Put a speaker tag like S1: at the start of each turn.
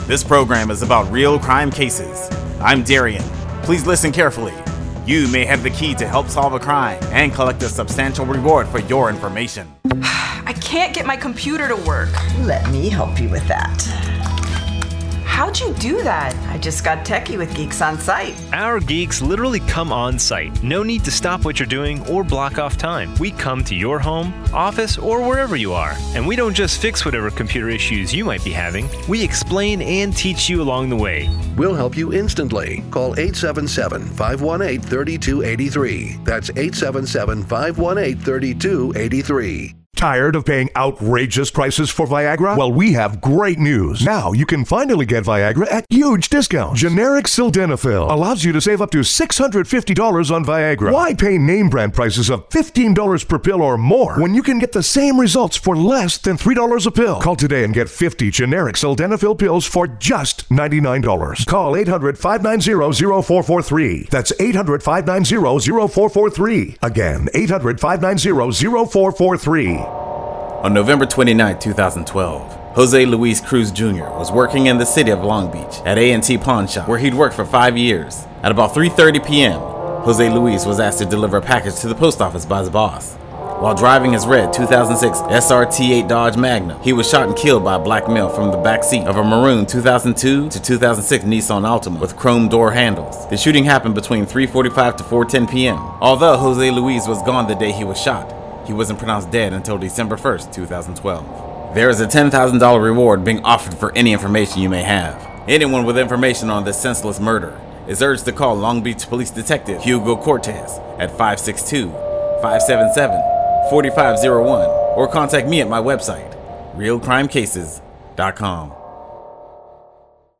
S1: This program is about real crime cases. I'm Darian. Please listen carefully. You may have the key to help solve a crime and collect a substantial reward for your information.
S2: I can't get my computer to work.
S3: Let me help you with that.
S2: How'd you do that?
S3: I just got techie with Geeks on Site.
S4: Our geeks literally come on site. No need to stop what you're doing or block off time. We come to your home, office, or wherever you are. And we don't just fix whatever computer issues you might be having. We explain and teach you along the way.
S5: We'll help you instantly. Call 877-518-3283. That's 877-518-3283.
S6: Tired of paying outrageous prices for Viagra? Well, we have great news. Now you can finally get Viagra at huge discounts. Generic Sildenafil allows you to save up to $650 on Viagra. Why pay name brand prices of $15 per pill or more when you can get the same results for less than $3 a pill? Call today and get 50 generic Sildenafil pills for just $99. Call 800-590-0443. That's 800-590-0443. Again, 800-590-0443.
S1: On November 29, 2012, Jose Luis Cruz Jr. was working in the city of Long Beach at A&T Pawn Shop, where he'd worked for 5 years. At about 3:30 p.m., Jose Luis was asked to deliver a package to the post office by his boss. While driving his red 2006 SRT8 Dodge Magnum, he was shot and killed by a black male from the back seat of a maroon 2002 to 2006 Nissan Altima with chrome door handles. The shooting happened between 3:45 to 4:10 p.m. Although Jose Luis was gone the day he was shot, he wasn't pronounced dead until December 1st, 2012. There is a $10,000 reward being offered for any information you may have. Anyone with information on this senseless murder is urged to call Long Beach Police Detective Hugo Cortez at 562-577-4501 or contact me at my website, realcrimecases.com.